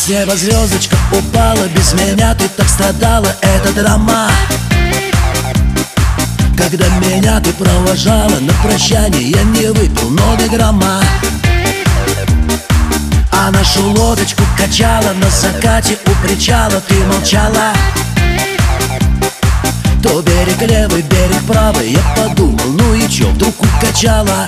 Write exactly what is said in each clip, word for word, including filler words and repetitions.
с неба звездочка упала, без меня ты так страдала, это драма. Когда меня ты провожала, на прощание я не выпил, но ни грамма. А нашу лодочку качала, на закате у причала ты молчала. То берег левый, берег правый, я подумал, ну и чё, вдруг укачала.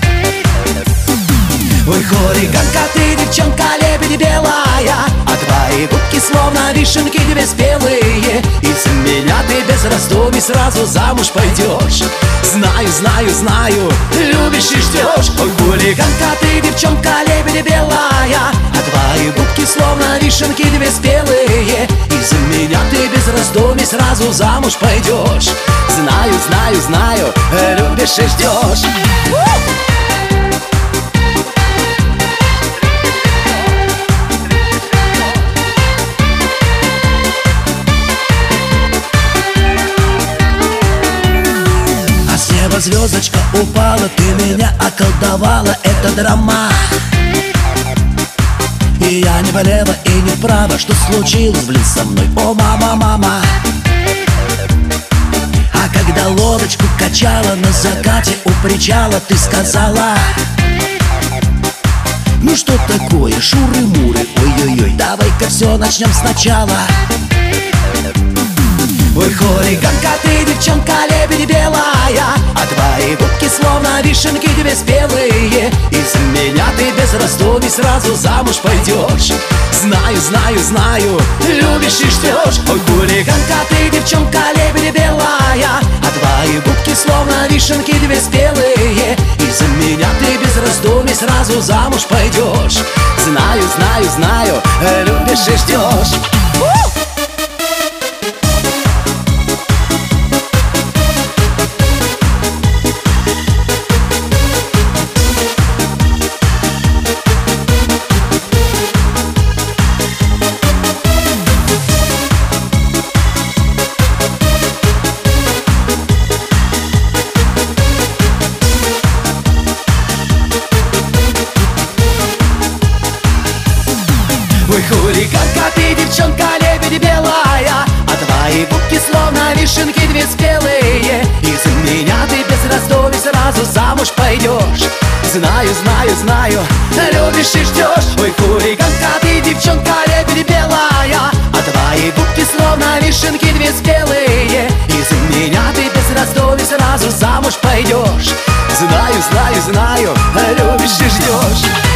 Ой, хулиганка, ты девчонка, лебедь белая, а твои губки словно вишенки две спелые. Из-за меня ты без раздумий сразу замуж пойдешь. Знаю, знаю, знаю, любишь и ждешь. Ой, хулиганка, ты девчонка, лебедь белая, а твои губки словно вишенки две спелые. Из-за меня ты без раздумий сразу замуж пойдешь. Знаю, знаю, знаю, любишь и ждешь. Звездочка упала, ты меня околдовала, это драма. И я не влево и не вправо, что случилось, блин, со мной, о мама, мама. А когда лодочку качала, на закате у причала ты сказала: ну что такое, шуры-муры, ой-ой-ой, давай-ка все начнем сначала. Ой, хулиганка, ты девчонка, лебедь белая, а твои губки словно вишенки две спелые. Из-за меня ты без раздумий сразу замуж пойдешь. Знаю, знаю, знаю, любишь и ждешь. Ой, хулиганка, ты девчонка, лебедь белая, а твои губки словно вишенки две спелые. Из-за меня ты без раздумий сразу замуж пойдешь. Знаю, знаю, знаю, любишь и ждешь. Ой, хулиганка, ты девчонка, лебедь белая, а твои губки словно вишенки две спелые. Из-за меня ты без раздумий сразу замуж пойдешь. Знаю, знаю, знаю, любишь и ждешь. Ой, хулиганка, ты девчонка, лебедь белая, а твои губки словно вишенки две спелые. Из-за меня ты без раздумий сразу замуж пойдешь. Знаю, знаю, знаю, любишь и ждешь.